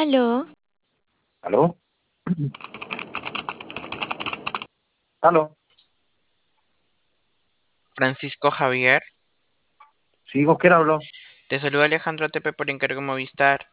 Aló, ¿Aló? ¿Aló? Francisco Javier. ¿Sí, con quién hablo? Te saluda Alejandro Tepe por encargo Movistar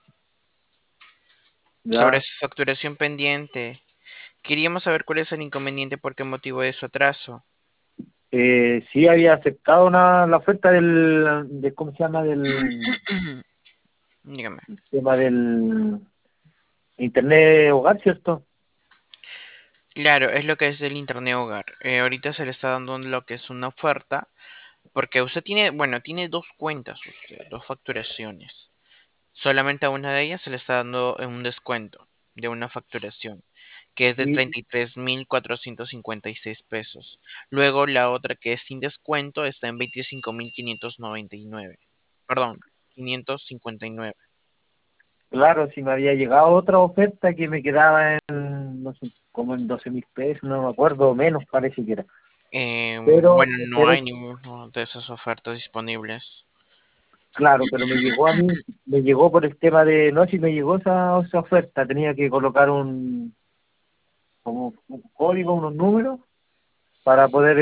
sobre Ya. su facturación pendiente. Queríamos saber cuál es el inconveniente, por qué motivo de su atraso. Sí, había aceptado la oferta ¿cómo se llama? Del Dígame. tema del Internet hogar, ¿cierto? Claro, es lo que es el Internet Hogar. Ahorita se le está dando lo que es una oferta, porque usted tiene, bueno, tiene dos cuentas usted, dos facturaciones. Solamente a una de ellas se le está dando un descuento de una facturación, que es de Sí, 33.456 pesos. Luego la otra, que es sin descuento, está en 25.599. Perdón, 559. claro, si me había llegado otra oferta que me quedaba en, no sé, como en 12.000 pesos, no me acuerdo, menos parece que era. Pero, Bueno, no pero, hay ninguna de esas ofertas disponibles. claro, pero me llegó a mí, me llegó por el tema de, no, si me llegó esa oferta, tenía que colocar como un código, unos números para poder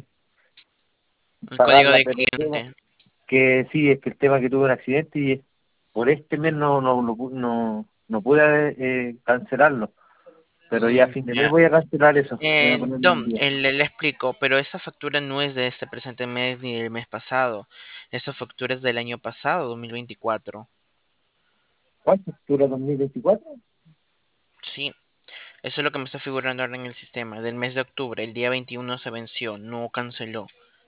El código pagarla, de pero el tema cliente. que sí, es que el tema que tuve un accidente y por este mes no pude cancelarlo, pero ya a fin de mes Ya. voy a cancelar eso, voy a ponerlo en Dom, día. le explico, pero esa factura no es de este presente mes ni del mes pasado. Esa factura es del año pasado, 2024. ¿Cuál factura 2024? Sí, eso es lo que me está figurando ahora en el sistema. Del mes de octubre, el día 21 se venció, no canceló.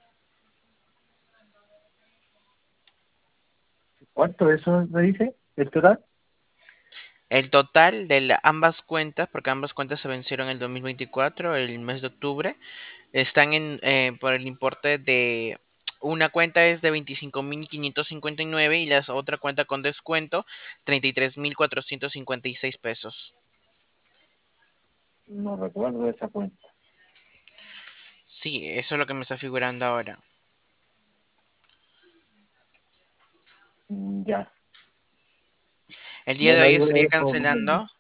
¿Cuánto eso me dice? ¿El total? El total de ambas cuentas, porque ambas cuentas se vencieron en el 2024, el mes de octubre, están por el importe de... Una cuenta es de 25.559 y la otra cuenta con descuento 33.456 pesos. No recuerdo esa cuenta. Sí, eso es lo que me está figurando ahora. Ya. El día de Bueno, hoy ahí voy a estaría ver cómo me cancelando.